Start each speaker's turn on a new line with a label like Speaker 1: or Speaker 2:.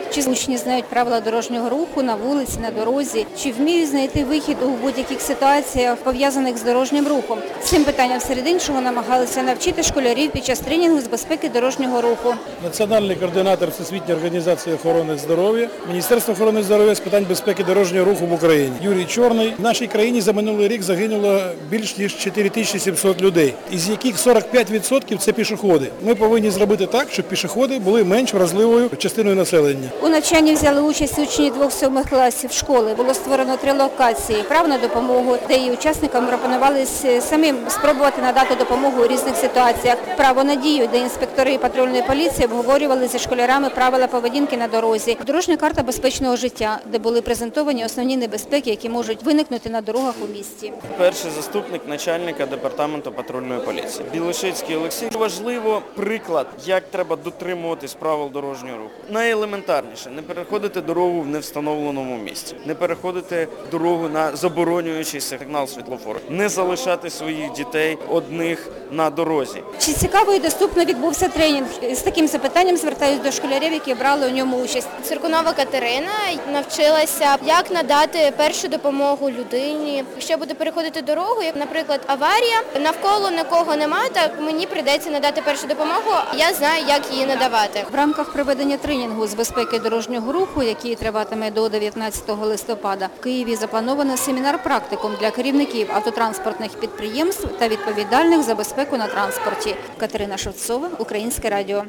Speaker 1: Чи учні знають правила дорожнього руху на вулиці, на дорозі? Чи вміють знайти вихід у будь-яких ситуаціях, пов'язаних з дорожнім рухом? Цим питанням серед іншого намагалися навчити школярів під час тренінгу з безпеки дорожнього руху.
Speaker 2: Національний координатор Всесвітньої організації охорони здоров'я, Міністерство охорони здоров'я з питань безпеки дорожнього руху в Україні. Юрій Чорний. В нашій країні за минулий рік загинуло більш ніж 4700 людей, із яких 45% – це пішоходи. Ми повинні зробити так, щоб пішоходи були менш вразливою частиною населення.
Speaker 1: У навчанні взяли участь учні 2-7 класів школи. Було створено 3 локації. Право на допомогу, де і учасникам пропонували самим спробувати надати допомогу у різних ситуаціях. Право на дію, де інспектори патрульної поліції обговорювали зі школярами правила поведінки на дорозі. Дорожня карта безпечного життя, де були презентовані основні небезпеки, які можуть виникнути на дорогах у місті.
Speaker 3: Перший заступник начальника департаменту патрульної поліції. Білошицький Олексій. Важливо приклад, як треба дотримуватись правил дорожнього руху. Найелементарніше – не переходити дорогу в невстановленому місці, не переходити дорогу на заборонюючий сигнал світлофору, не залишати своїх дітей одних на дорозі.
Speaker 1: Чи цікаво і доступно відбувся тренінг? З таким запитанням звертаюся до школярів, які брали у ньому участь.
Speaker 4: Циркунова Катерина навчилася, як надати першу допомогу людині. Якщо буде переходити дорогу, як, наприклад, аварія, навколо нікого немає, так мені прийдеться надати першу допомогу, я знаю, як її надавати.
Speaker 1: В рамках проведення тренінгу з безпеки дорожнього руху, який триватиме до 19 листопада, в Києві заплановано семінар-практикум для керівників автотранспортних підприємств та відповідальних за безпеку на транспорті. Катерина Шевцова, Українське радіо.